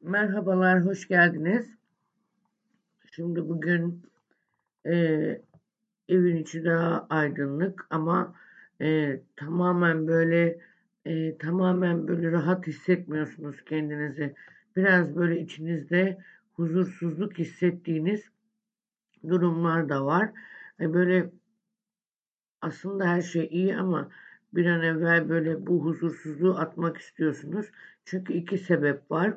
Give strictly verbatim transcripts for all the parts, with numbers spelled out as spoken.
Merhabalar, hoş geldiniz. Şimdi bugün e, evin içi daha aydınlık ama e, tamamen böyle e, tamamen böyle rahat hissetmiyorsunuz kendinizi. Biraz böyle içinizde huzursuzluk hissettiğiniz durumlar da var. E, böyle aslında her şey iyi ama bir an evvel böyle bu huzursuzluğu atmak istiyorsunuz. Çünkü iki sebep var.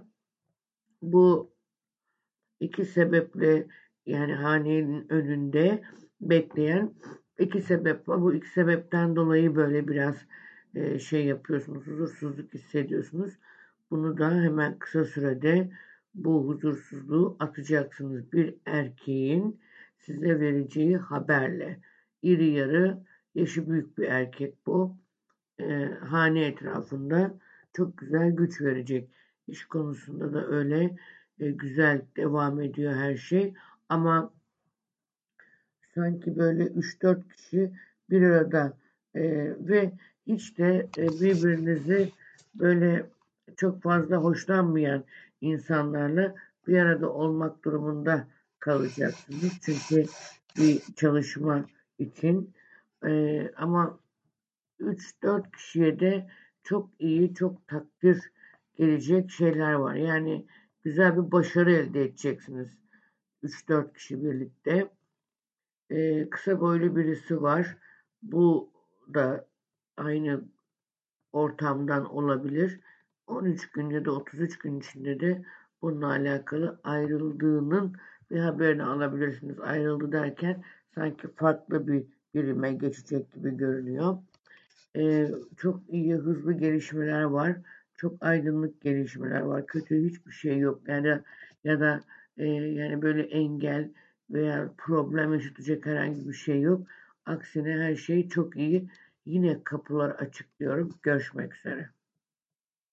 Bu İki sebeple yani hanenin önünde bekleyen iki sebep var. Bu iki sebepten dolayı böyle biraz e, şey yapıyorsunuz, huzursuzluk hissediyorsunuz. Bunu da hemen kısa sürede bu huzursuzluğu atacaksınız. Bir erkeğin size vereceği haberle. İri yarı, yaşı büyük bir erkek bu. E, hane etrafında çok güzel güç verecek. İş konusunda da öyle e, güzel devam ediyor her şey. Ama sanki böyle üç dört kişi bir arada e, ve hiç de e, birbirinizi böyle çok fazla hoşlanmayan insanlarla bir arada olmak durumunda kalacaksınız. Çünkü bir çalışma için e, ama üç dört kişiye de çok iyi, çok takdir gelecek şeyler var. Yani güzel bir başarı elde edeceksiniz üç dört kişi birlikte. Ee, kısa boylu birisi var. Bu da aynı ortamdan olabilir. on üç gün ya da otuz üç gün içinde de bununla alakalı ayrıldığının bir haberini alabilirsiniz. Ayrıldı derken sanki farklı bir birime geçecek gibi görünüyor. Ee, çok iyi, hızlı gelişmeler var. Çok aydınlık gelişmeler var. Kötü hiçbir şey yok. Yani ya da e, yani böyle engel veya problem yaşatacak herhangi bir şey yok. Aksine her şey çok iyi. Yine kapılar açık diyorum. Görüşmek üzere.